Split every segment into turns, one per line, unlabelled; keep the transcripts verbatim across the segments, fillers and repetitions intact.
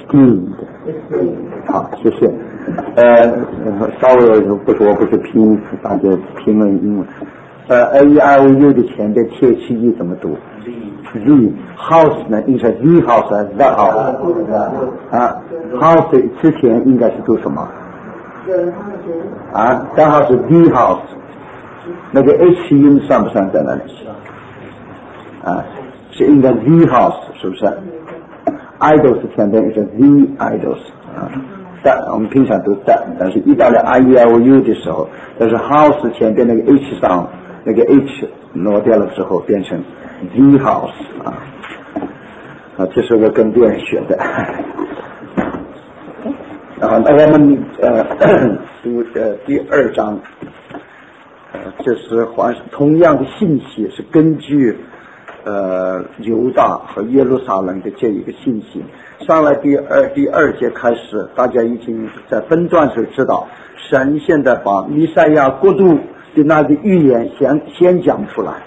esteemed。好，谢谢。呃，稍微不是我不是拼音，大家评论英文。呃 ，a e i o u 的前边 t h e 怎么读 ？z house 呢？应该是 the house 还是 the house？啊 ，house 之前应该是读什么？啊，刚好是 the house， 那个 h 音算不算在那里？啊，是应该 the house 是不是 ？idols 前边是 the idols 啊。的，我们平常都的，但是一到了 i e i o u 的时候，但是 house 前边那个 h 上那个 h 挪掉了之后，变成 the house 啊啊，这是我跟别人学的。啊，那我们呃读呃第二章，呃，这是还是同样的信息，是根据呃犹大和耶路撒冷的这一个信息。上来第二第二节开始，大家已经在分段时知道，神现在把弥赛亚国度的那个预言先先讲出来，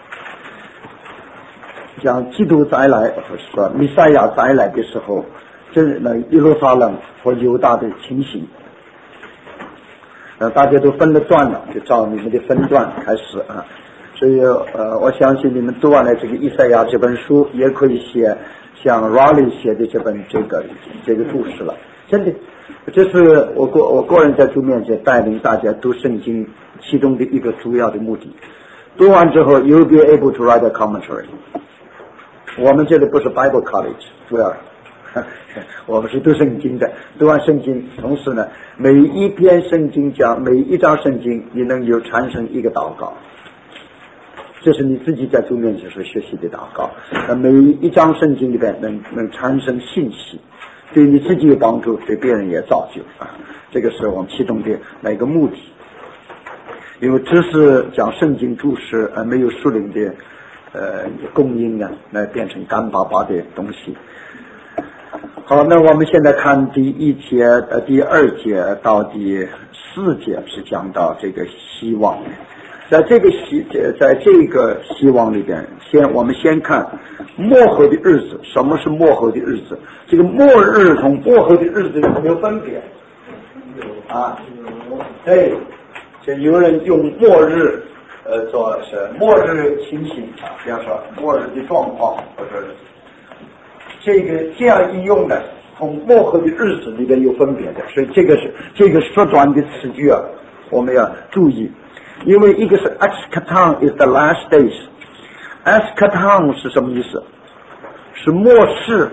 讲基督再来，说弥赛亚再来的时候，这那耶路撒冷和犹大的情形，呃，大家都分了段了，就照你们的分段开始啊。所以呃，我相信你们读完了这个以赛亚这本书，也可以写像 Raleigh 写的这本这个这个故事了。真的，这是我个我个人在主面前带领大家读圣经其中的一个主要的目的。读完之后 ，you'll be able to write a commentary。我们这里不是 Bible College， 主要我们是读圣经的。读完圣经，同时呢，每一篇圣经讲每一章圣经，你能有产生一个祷告。这是你自己在主面前所学习的祷告，那每一章圣经里边能能产生信息，对你自己有帮助，对别人也造就啊。这个是我们其中的那个目的。因为只是讲圣经注释，而没有属灵的呃供应呢，那变成干巴巴的东西。好，那我们现在看第一节、呃第二节到第四节是讲到这个希望。在这个希在这个希望里边，先我们先看末后的日子。什么是末后的日子？这个末日同末后的日子有没有分别？啊，对，就有人用末日呃做是末日情形啊，比方说末日的状况，或者这个这样一用的，同末后的日子里边有分别的，所以这个是这个缩短的词句啊，我们要注意。因为一个是 eschaton is the last days， eschaton 是什么意思？是末世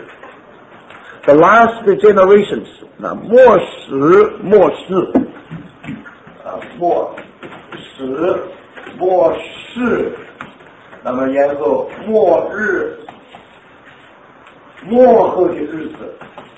the last generations， 那末世末世啊末世末世，那么然后末日末后的日子，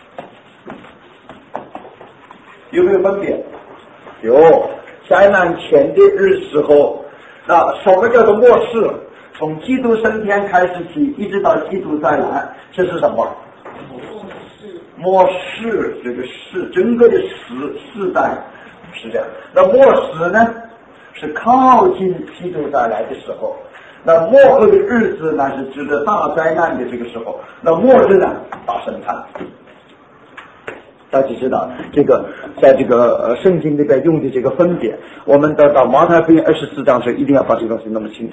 有没有分别？有。灾难前的日时候，那什么叫做末世？从基督升天开始起，一直到基督再来，这是什么？末世，这个世整个的时世代是这样。那末世呢，是靠近基督再来的时候。那末后的日子呢，是指的大灾难的这个时候。那末日呢，大审判。大家知道这个在这个呃圣经里边用的这个分别，我们到到马太福音二十四章时一定要把这个东西弄清楚。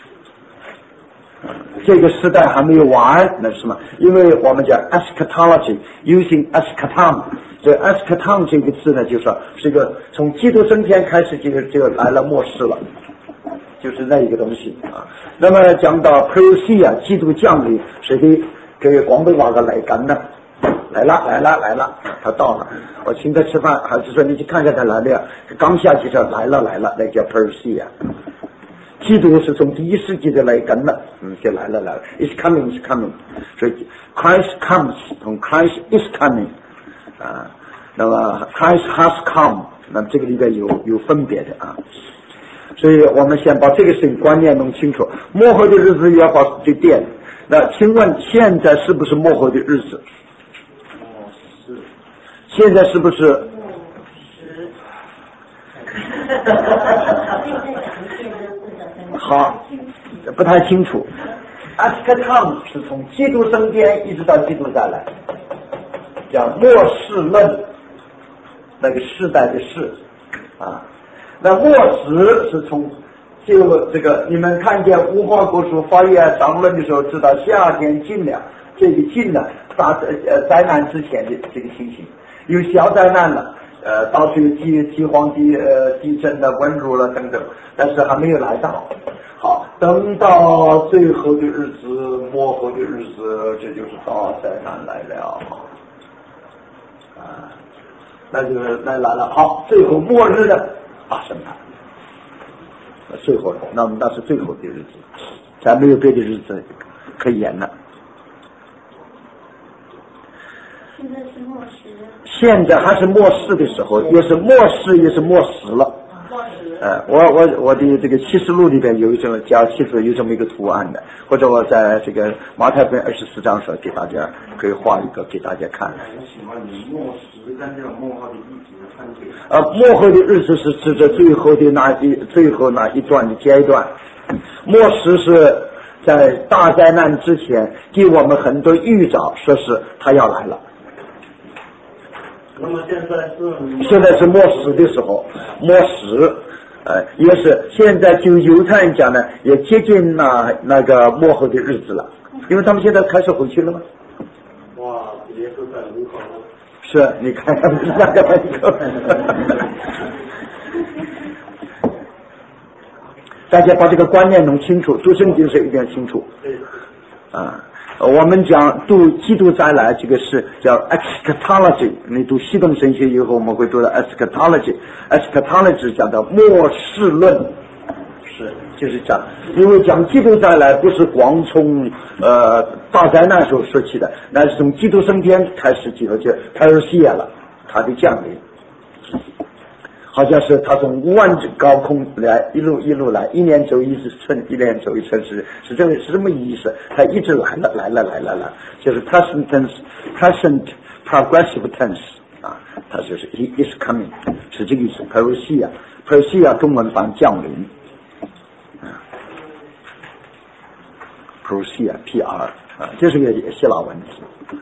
这个时代还没有完，那是什么？因为我们讲 eschatology using eschaton， 这 eschaton 这个字呢，就是说是一个从基督升天开始就就来了末世了，就是那一个东西啊。那么讲到 parousia 基督降临，谁的给广东话个来干呢？来了来了来了，他到了，我请他吃饭，还是说你去看看他来了？刚下去说来了来了，那叫 parousia。基督是从第一世纪的来跟了，嗯，就来了来了 ，is coming is coming， 所以 Christ comes 同 Christ is coming 啊，那么 Christ has come， 那么这个里边有有分别的啊，所以我们先把这个事情观念弄清楚。末后的日子要把这电，那请问现在是不是末后的日子？现在是不是？是。好，不太清楚。eschaton 是从基督升天一直到基督再来， 叫末世论，那个世代的世啊。那末时是从就这个，你们看见无花果树发叶长论的时候，知道夏天近了，这个近了大呃灾难之前的这个情形，有小灾难了，呃，到处有饥饥荒、地呃地震的、瘟疫了等等，但是还没有来到。好，等到最后的日子、末后的日子，这就是大灾难来了啊，那就是那来了。好，最后末日的发生了。最后，那么那是最后的日子，才没有别的日子可以演了。
现在是末时，
现在还是末世的时候，也是末世，也是末时了。
末时。
呃，我我我的这个启示录里边有一种叫启示有这么一个图案的，或者我在这个马太福音二十四章时候给大家可以画一个给大家看。
我喜欢你末时，但这种末后的意思看对。
呃，末后的日子是指着最后的那一最后那一段的阶段，末时是在大灾难之前给我们很多预兆，说是他要来了。
那么现在是
现在是末时的时候，末时，呃，也是现在就犹太人讲呢，也接近那那个末后的日子了，因为他们现在开始回去了吗？
哇，耶稣在门口。
是，你看那个门口。大家把这个观念弄清楚，读圣经是一定要清楚。啊，我们讲读基督再来，这个是叫 eschatology。你读西东神学以后，我们会读到 eschatology。eschatology 讲的末世论，是就是讲，因为讲基督再来不是光从呃大灾难时候说起的，那是从基督升天开始记的，就开始写了他的降临。好像是他从五万只高空来，一路一路来，一年走一次村，一年走一次是是这么是这么意思。他一直来了来了来了来，就是 present tense present progressive tense 啊，他就是 he is coming 是这个意思。parousia parousia 中文翻降临啊 parousia P R 啊，这是个希腊文字。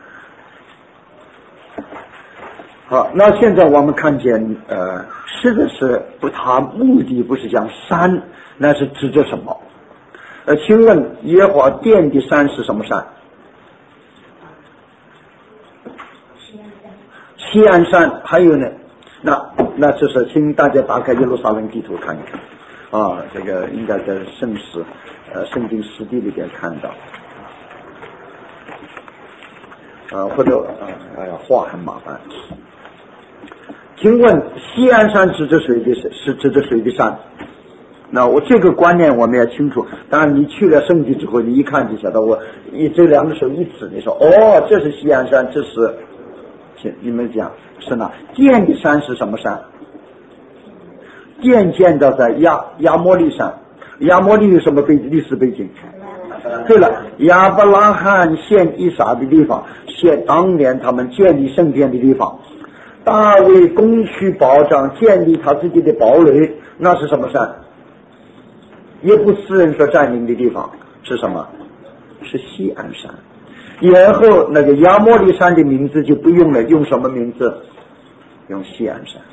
好，那现在我们看见，呃，是的是不，它目的不是讲山，那是指着什么？呃，请问耶和华殿的山是什么山？西安山。还有呢？那那这是，请大家打开耶路撒冷地图看一看，啊，这个应该在圣史，呃，圣经实地里边看到。啊，或者啊，哎呀，画很麻烦。请问西安山指着谁的是指着谁的山？那我这个观念我们要清楚。当然，你去了圣地之后，你一看就晓得。我一这两个手一指，你说哦，这是西安山，这是，请你们讲是哪？殿的山是什么山？殿建造在亚亚摩利山。亚摩利有什么背历史背景？对了，亚伯拉罕献以撒的地方，献当年他们建立圣殿的地方。大卫攻取保障，建立他自己的堡垒，那是什么山？耶布斯人所占领的地方是什么？是西安山。然后那个亚摩利山的名字就不用了，用什么名字？用西安山。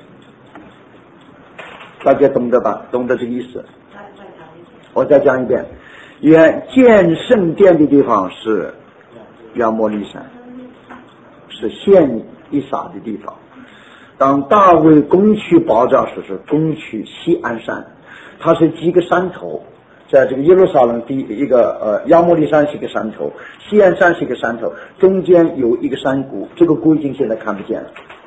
大家懂得吧？懂得这个意思？我再讲一遍，原建圣殿的地方是亚摩利山，是献以撒的地方。当大卫攻取保障时，是攻取西安山，它是几个山头，在这个耶路撒冷第一个呃亚摩利山是一个山头，西安山是一个山头，中间有一个山谷，这个谷已经现在看不见了。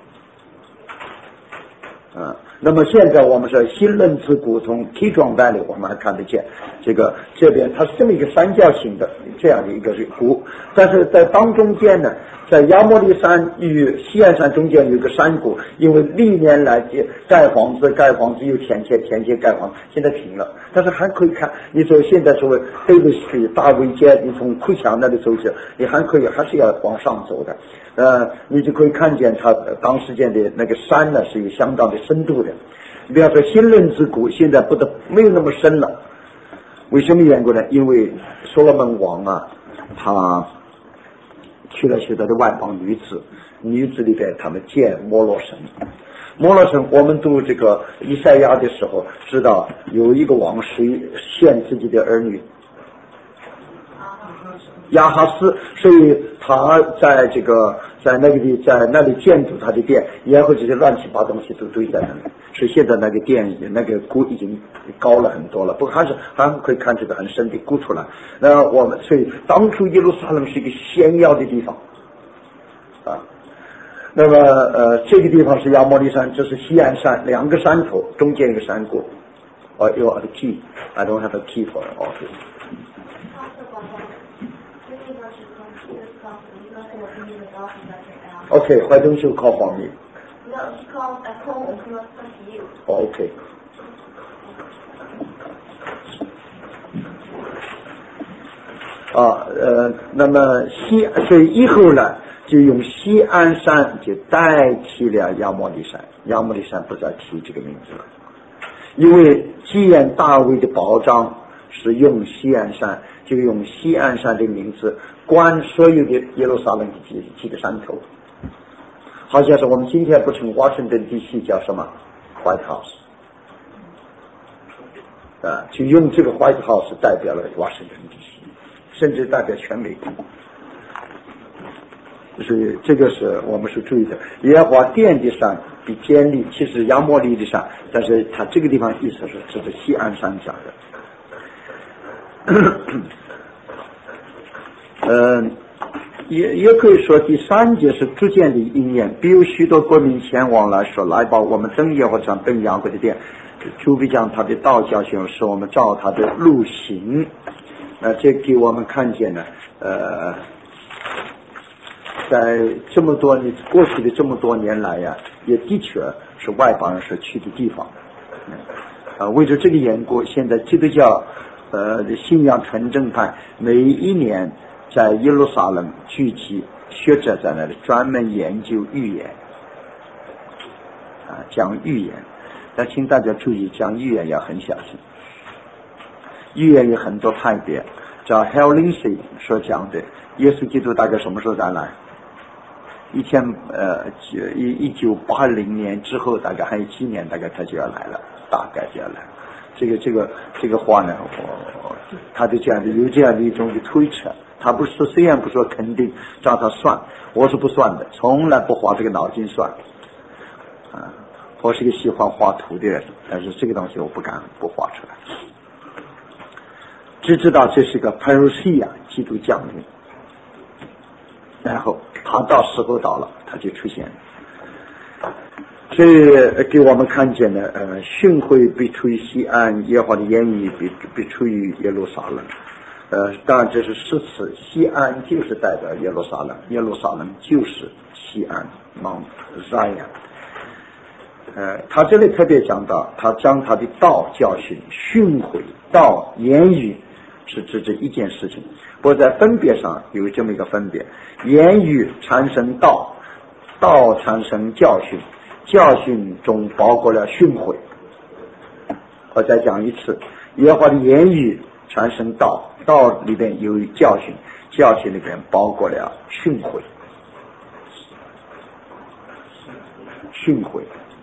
啊，那么现在我们说新任之谷从梯庄带里我们还看得见，这个这边它是这么一个三角形的这样的一个谷，但是在当中间呢，在亚摩利山与西安山中间有一个山谷，因为历年来盖房子盖房子又填切填切盖房，现在停了，但是还可以看。你说现在所谓对不起大卫街，你从库墙那里走去，你还可以还是要往上走的，呃，你就可以看见它当时间的那个山呢是有相当的深度的。比方说新任之谷现在不得没有那么深了，为什么缘故呢？因为所罗门王啊，他娶了许多的外邦女子， 女子里边他们见摩罗神。摩罗神，我们读这个以赛亚的时候知道有一个王谁献自己的儿女亚哈斯，所以他在这个在那个地在那里建筑他的殿，然后这些乱七八糟东西都堆在那里，所以现在那个殿那个谷已经高了很多了，不过还是还可以看这个很深的谷出来。那我们所以当初耶路撒冷是一个炫耀的地方啊。那么呃，这个地方是亚摩利山，这是西安山，两个山头中间一个山谷。哦，有 a key, I don't have a key for it. Okay. Okay, why don't you call for me?
No, she called at home and came up to you.
Oh, okay. 啊，呃，那么西，所以以后呢，就用西安山就代替了亚摩利山，亚摩利山不再提这个名字了，因为既然大卫的保障是用西安山，就用西安山的名字冠所有的耶路撒冷的几几个山头，好像是我们今天不称华盛顿地区叫什么 White House 啊，就用这个 White House 代表了华盛顿地区，甚至代表全美国。所以这个是我们是注意的。耶和华殿的山比坚立，其实亚摩利的山，但是他这个地方意思是这是西安山讲的。嗯，也也可以说第三节是逐渐的应验，比如许多国民前往来说，来吧，我们等耶和华奔雅各的殿，主必将他的道教训，使我们照他的路行。呃，这给我们看见呢，呃，在这么多年过去的这么多年来呀，也的确是外邦人所去的地方。啊，为了这个缘故，现在基督教呃信仰纯正派每一年在耶路撒冷聚集，学者在那里专门研究预言，啊，讲预言。但请大家注意，讲预言要很小心。预言有很多派别，叫 Hal Lindsey 所讲的，耶稣基督大概什么时候再来？一千呃一一九八零年之后，大概还有七年，大概他就要来了，大概就要来。这个这个这个话呢，我他就这样的有这样的一种的推测。他不是说虽然不说肯定，照他算，我是不算的，从来不花这个脑筋算。啊，我是个喜欢画图的人，但是这个东西我不敢不画出来。只知道这是个 parousia 基督降临，然后他到时候到了，他就出现了。所以给我们看见了，呃，训诲必出于西安，耶和华的言语必必出于耶路撒冷。呃，当然这是诗词，西安就是代表耶路撒冷，耶路撒冷就是西安 Mount Zion。呃，他这里特别讲到，他将他的道教训、训诲、道言语。是指这一件事情，不过在分别上有这么一个分别：言语产生道，道产生教训，教训中包括了训诲。我再讲一次，耶和华的言语产生道，道里边有教训，教训里边包括了训诲，训诲。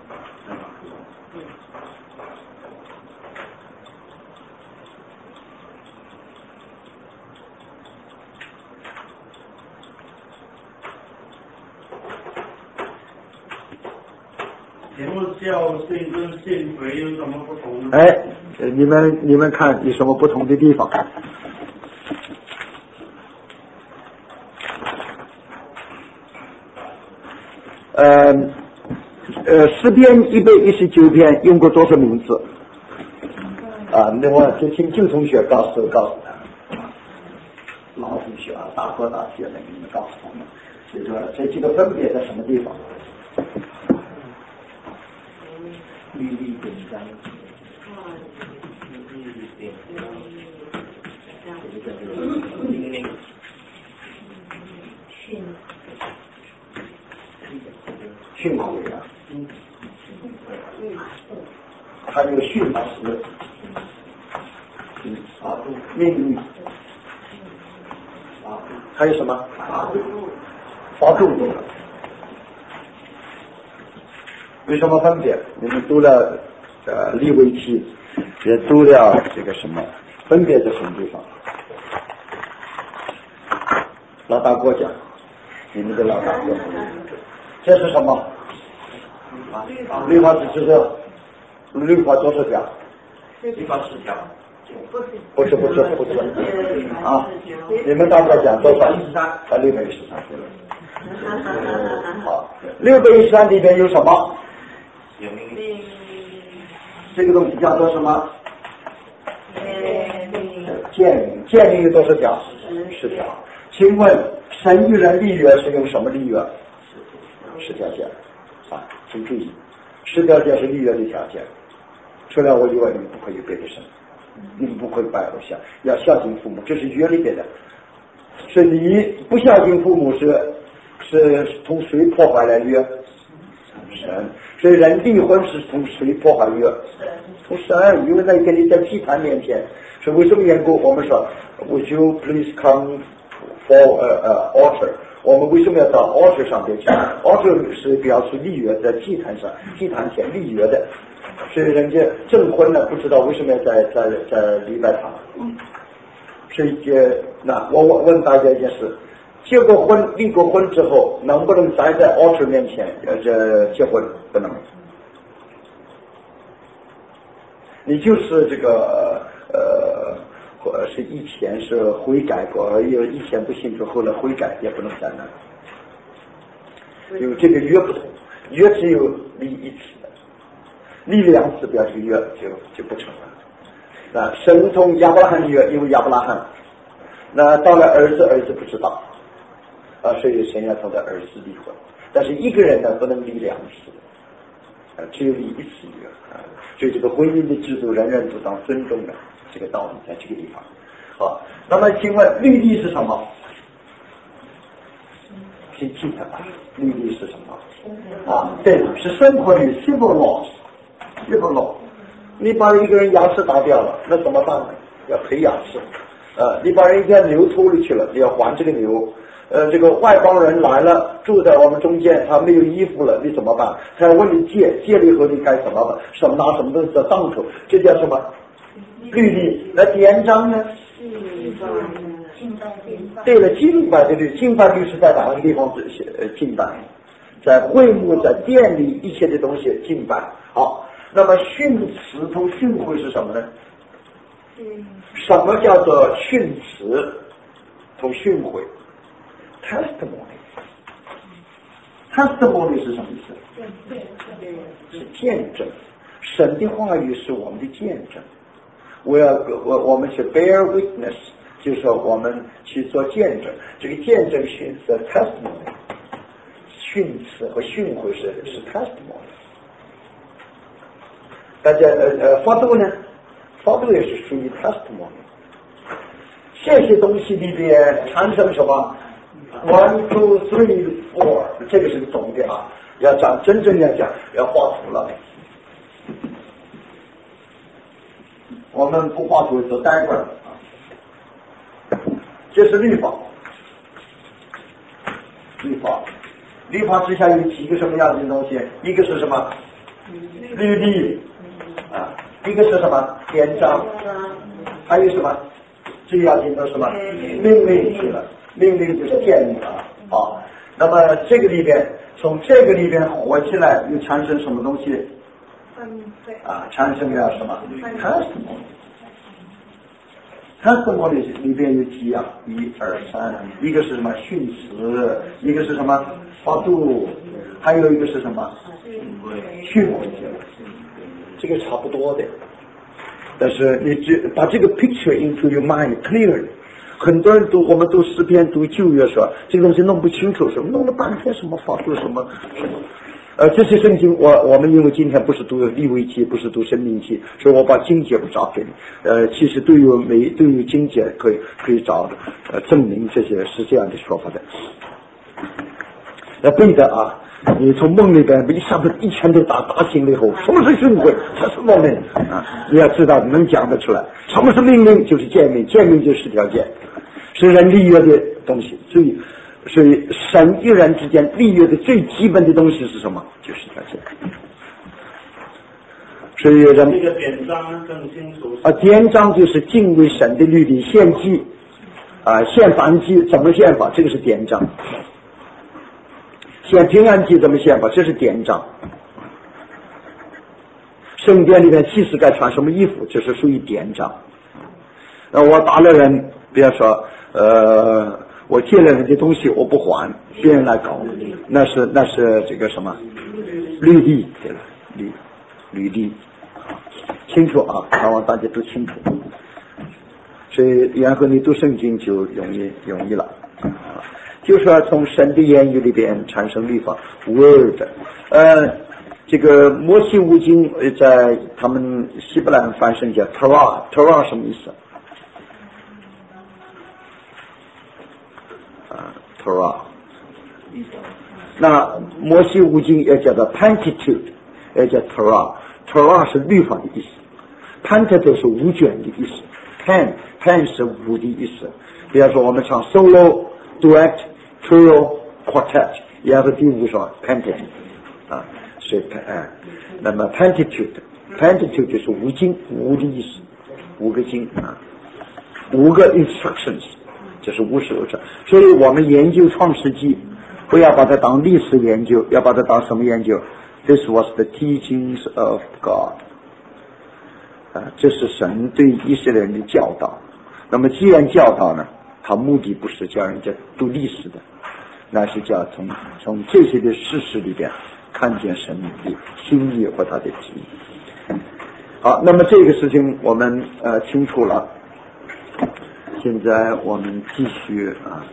请问教训跟训诲有什么不同呢？
哎，你们你们看有什么不同的地方？呃呃，诗篇一百一十九篇用过多少名字？啊，那我就请旧同学告诉告诉他，老同学啊，大哥大姐们，你们告诉他们，就说这几个分别在什么地方？律例典章，律例典章，命令，训，训诲啊，还有训词，啊，命令，啊，还有什么？发动， 为什么分别？你们读了呃利未记，也读了这个什么分别在什么地方？老大哥讲，你们的老大哥，这是什么？律法只是这律法多少条？
律法十条。
不是不是不是啊！你们大概讲多少？啊，六百一十三。好，六百一十三里边有什么？这个东西叫做什么？诫命。诫命有多少条？十条。请问神与人立约是用什么立约？十条件啊，请注意，十条件是立约的条件。除了我以外，你们不可以别的神。你们不会拜偶像，要孝敬父母，这是约里边的。是你不孝敬父母是是从谁破坏了约？神。所以人离婚是从谁破坏约？从神。因为在跟你在祭坛面前，所以为什么缘故？我们说 Would you please come for a, a altar？ 我们为什么要到 altar 上边去 ？altar 是表示立约，在祭坛上，祭坛前立约的。所以人家证婚呢，不知道为什么要在在在礼拜堂。所以这那我我问大家一件事：结过婚、离过婚之后，能不能站在 altar 面前呃这结婚？不能。你就是这个呃，或是以前是悔改过，有以前不信主，后来悔改也不能站那，因为这个约不同，约只有立一次。立两次表示约就就不成了。那神同亚伯拉罕约，因为亚伯拉罕，那到了儿子，儿子不知道，啊，所以神要同他儿子离婚。但是一个人呢，不能立两次，啊，只有立一次约啊。所以这个婚姻的制度，人人都当尊重的这个道理，在这个地方。好，那么请问律例是什么？请记得吧，律例是什么？啊，对，是生活律 civil laws。这不弄，你把一个人牙齿打掉了，那怎么办呢？要赔牙齿。呃，你把人家牛偷了去了，你要还这个牛。呃，这个外邦人来了，住在我们中间，他没有衣服了，你怎么办？他要问你借，借了以后你该怎么办？什么拿什么东西在当头？这叫什么？律例。那典章呢？对了，敬拜的律，敬拜律是在哪个地方呃敬拜？在会幕，在店里一切的东西敬拜。好。那么训词同训诲是什么呢？什么叫做训词同训诲 ？testimony。testimony 是什么意思？是见证。神的话语是我们的见证。我要我我们是 bear witness， 就是说我们去做见证。这个见证训词 testimony， 训词和训诲是是 testimony。大家呃呃发度呢？发度也是属于 testimony。这些东西里边产生什么 ？one two three four， 这个是总的啊。要讲真正要讲，要画图了。我们不画图就待会儿啊。这是律法，律法，律法之下有几个什么样的东西？一个是什么？律例。啊，一个是什么典章，还有什么最要紧的什么命令是了，命令就是建议啊。好，那么这个里边，从这个里边活起来，又产生什么东西？啊，产生了什么 ？testimony。testimony 里边有几样？一二三，一个是什么训词，一个是什么发度，还有一个是什么训诲。这个差不多的，但是你只把这个 picture into your mind clearly。很多人读我们读诗篇读旧约说这个东西弄不清楚，说弄了半天什么法度什么什么。呃，这些圣经我我们因为今天不是读利未记，不是读申命记，所以我把经节不找给你。呃，其实都有每都有经节可以可以找呃证明这些是这样的说法的。要背的啊。你从梦里边一下子一拳头打打醒了以后，什么是训诲？它是梦令啊！你要知道能讲得出来。什么是命令？就是诫命，诫命就是十条诫，是人立约的东西。所以，所以神与人之间立约的最基本的东西是什么？就是十条诫。 所以人
这个典章更清楚
啊，典章就是敬畏神的律例，献祭啊，献燔祭怎么献法？这个是典章。献平安祭怎么献法？这是典章。圣殿里面祭司该穿什么衣服？这是属于典章。呃，我打了人，比如说，呃，我借了人的东西我不还，别人来搞，那是那是这个什么律例，对了，律律例，清楚啊，希望大家都清楚。所以然后你读圣经就容易容易了。就是说从神的言语里边产生律法 word， 呃，这个摩西五经在他们希伯来翻译叫 Torah， Torah 什么意思？啊 ，Torah。那摩西五经也叫做 Pentateuch， 也叫 Torah，Torah 是律法的意思 ，Pentateuch 是五卷的意思 ，Pen Pen 是五的意思。比方说我们唱 solo、duet、trio、quartet， 然后第五说 Pentateuch， 啊，是 Pen， 那么 Pentateuch Pentateuch 就是五经，五的意思，五个经啊，五个 instructions， 这是五十个字。所以我们研究创世纪，不要把它当历史研究，要把它当什么研究 ？This was the teachings of God， 啊，这是神对以色列人的教导。那么既然教导呢，他目的不是叫人家读历史的，那是叫从从这些的事实里边看见神的心意和他的旨意。好，那么这个事情我们呃清楚了，现在我们继续啊。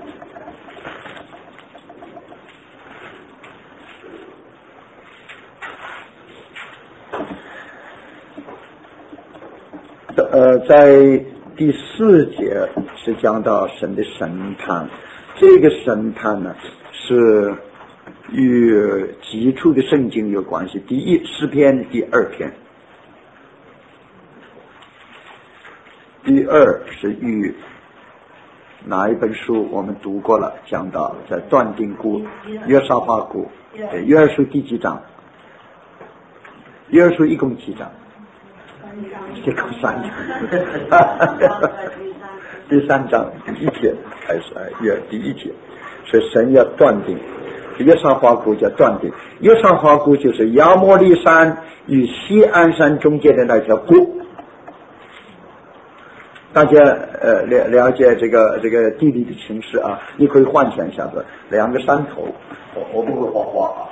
呃，在第四节是讲到神的审判，这个审判呢是与基础的圣经有关系。第一诗篇第二篇，第二是与哪一本书我们读过了，讲到在断定谷约沙法谷，对，约书第几章？约书一共几章？这个三章，第三章第一节开始，约第一节，所以神要断定，约沙法谷叫断定，约沙法谷就是亚摩利山与西安山中间的那条谷。大家呃了了解这个这个地理的形势啊，你可以幻想一下子，两个山头，我我不会画画啊，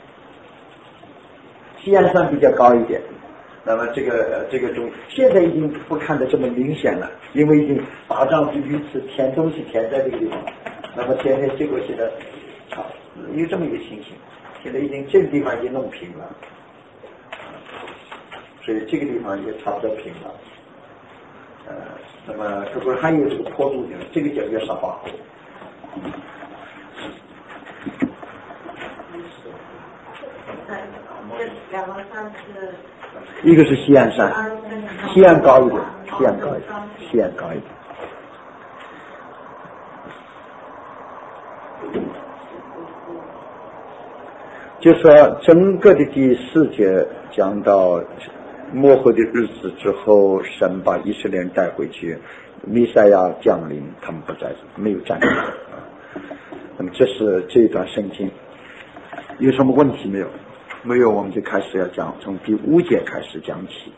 西安山比较高一点。那么这个这个中现在已经不看得这么明显了，因为已经打仗是鱼刺填东西填在这个地方，那么现在结果现在啊有这么一个情形，现在已经这个地方已经弄平了，所以这个地方也差不多平了。呃，那么这不是还有这个坡度的，这个叫约沙法谷。
两个山是。
一个是西安山，西安高一点，西安高一点，西安高一点。就说整个的第四节讲到末后的日子之后，神把以色列人带回去，弥赛亚降临，他们不在，没有战争。那么这是这一段圣经，有什么问题没有？没有，我们就开始要讲，从第五节开始讲起。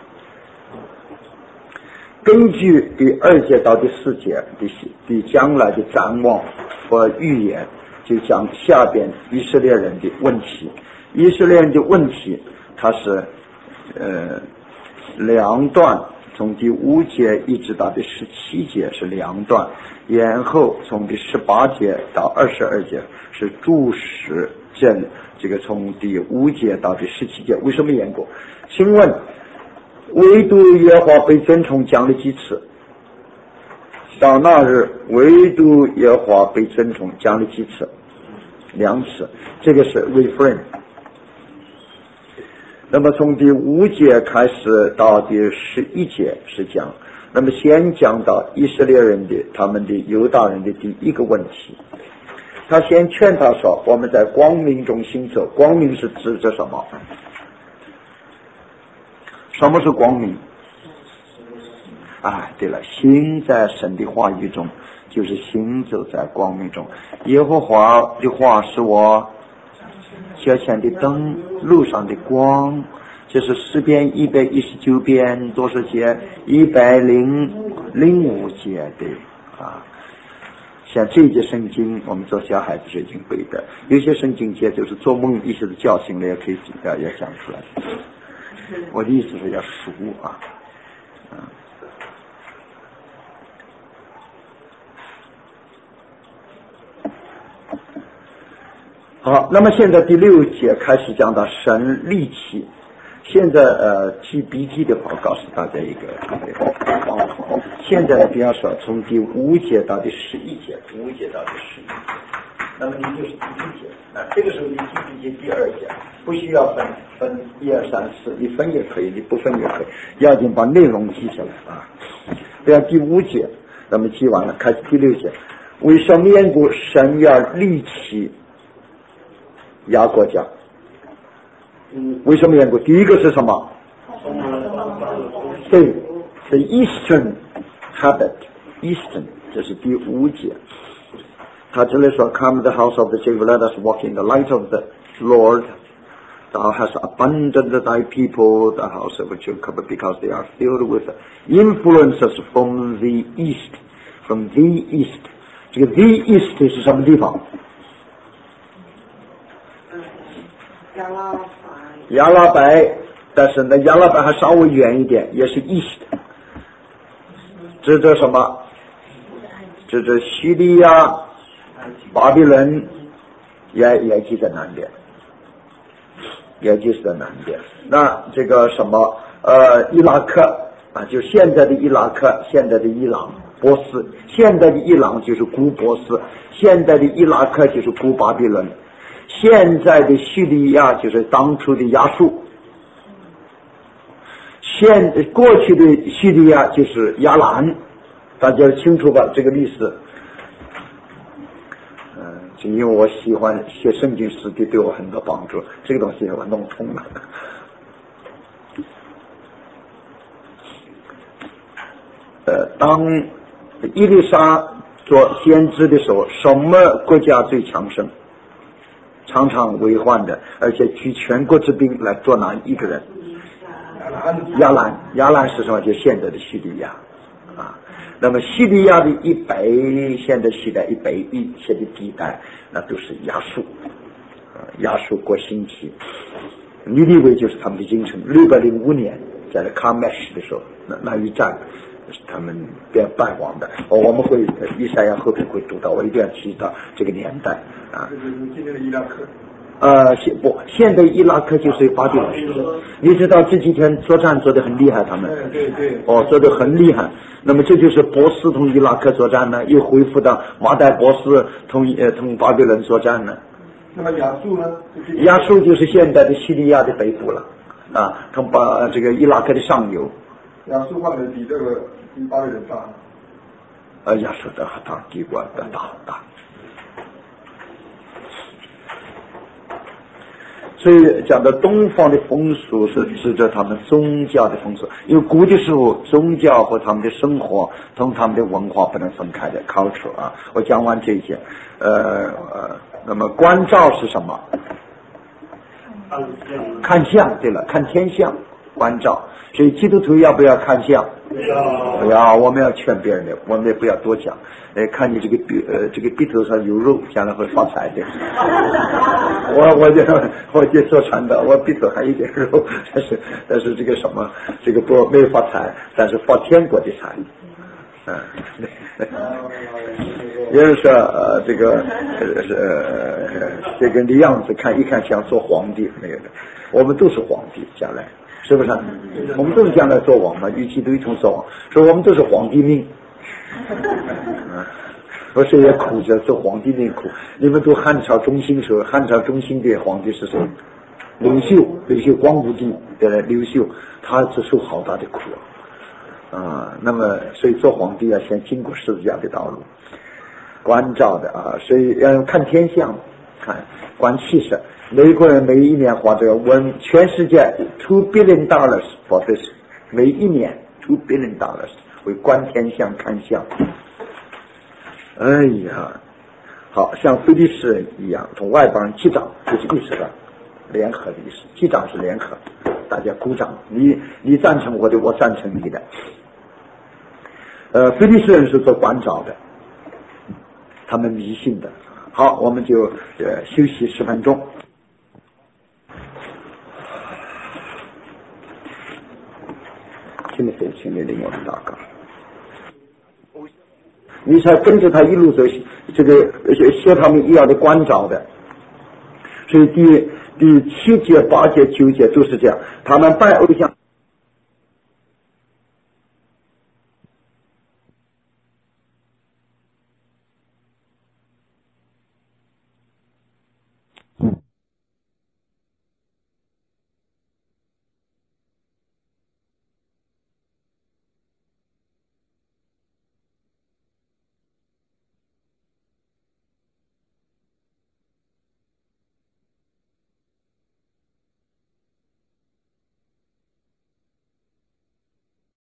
根据第二节到第四节的对将来的展望和预言，就讲下边以色列人的问题。以色列人的问题，它是呃两段，从第五节一直到第十七节是两段，然后从第十八节到二十二节是注释这这个从第五节到第十七节为什么严过？请问唯独耶和华被尊崇讲了几次？到那日唯独耶和华被尊崇讲了几次？两次，这个是 refrain。那么从第五节开始到第十一节是讲，那么先讲到以色列人的他们的犹大人的第一个问题。他先劝他说，我们在光明中行走，光明是指着什么？ 什么是光明？啊，对了，行在神的话语中，就是行走在光明中。耶和华的话是我脚前的灯，路上的光。这是诗篇一百一十九篇多少节？一百零零五节的啊。像这一节圣经，我们做小孩子是已经背的，有些圣经节就是做梦一下子叫醒了，也可以要要讲出来。我的意思是要熟啊，嗯。好，那么现在第六节开始讲到神力气。现在呃 G B T 的话，告诉大家一个方法。现在比方说从第五节到第十一节，五节到第十一节，那么你就是第一节，那这个时候你 G B T 第二节，不需要分分一二三四，你分也可以，你不分也可以，要紧把内容记下来啊。这样第五节，那么记完了，开始第六节。为什么缘故神要立起雅各家？为什么缘故？第一个是什么？对，是 Eastern habit Eastern， 这是第五节。他这里说 Come the house of the Jacob, let us walk in the light of the Lord. Thou hast abandoned thy people, the house of Jacob, because they are filled with influences from the east. From the east. 这个 the east 是什么地方？亚拉白，但是呢，亚拉白还稍微远一点，也是 east。指着什么？指着叙利亚、巴比伦，也也记在南边，也记在南边。那这个什么呃，伊拉克啊，就现在的伊拉克，现在的伊朗、波斯，现在的伊朗就是古波斯，现在的伊拉克就是古巴比伦。现在的叙利亚就是当初的亚述，现过去的叙利亚就是亚兰，大家清楚吧？这个历史，嗯、呃，就因为我喜欢学圣经史地，对我很多帮助，这个东西我弄通了。呃，当伊丽莎做先知的时候，什么国家最强盛？常常为患的，而且举全国之兵来捉拿一个人。亚兰，亚兰是什么？就现在的叙利亚啊。那么叙利亚的以北，现在叙利亚以北一些的地带，那都是亚述，啊，亚述国兴起。尼尼微就是他们的京城。六百零五年，在卡麦什的时候，那那一战。是他们被败亡的。哦，我们会以赛亚后面会读到，我一定要提到这个年代啊。
这就是今天的伊拉克。
呃，现不，现在伊拉克就是巴比伦。你知道这几天作战做得很厉害，他们。
对对对。
哦，做得很厉害。那么这就是波斯同伊拉克作战呢，又恢复到马代波斯同呃同巴比伦作战呢。
那么亚述呢？
亚述就是现在的叙利亚的北部了啊，同巴这个伊拉克的上游。
亚述换的比这个比巴比伦大。
呃，亚述的大，帝国的大大。所以讲的东方的风俗是指着他们宗教的风俗，因为古的时候宗教和他们的生活同他们的文化不能分开的 culture 啊。我讲完这些，呃呃，那么观照是什么？看相，对了，看天象。关照，所以基督徒要不要看相？不要，不要。我们要劝别人的，我们也不要多讲。呃，看你这个鼻呃这个鼻头上有肉，将来会发财的。我我就我就做传道，我鼻头还有点肉，但是但是这个什么，这个不没有发财，但是发天国的财。嗯，有人说呃这个呃呃这个的样子看一看像做皇帝那个的，我们都是皇帝将来。是不是？我们都是将来做王嘛，与其都一同做王，所以我们都是皇帝命。我谁也苦着做皇帝命苦。你们读汉朝中兴时候，汉朝中兴的皇帝是谁？刘秀，刘秀光武帝的刘秀，他是受好大的苦啊、呃。那么，所以做皇帝要先经过十字架的道路，关照的啊，所以要看天象。 看关七十，美国人每一年花这个问全世界 two billion dollars for this， 每一年 two billion dollars 为观天象看象。哎呀，好像菲利士人一样，从外邦人击掌，就是意思了，联合的意思，击掌是联合，大家鼓掌，你你赞成我的，我赞成你的。呃，菲利士人是做关照的，他们迷信的。好，我们就呃休息十分钟。请你飞，请你领我们祷告。你才跟着他一路走，这个学他们要的关照的。所以第第七节、八节、九节都是这样，他们拜偶像。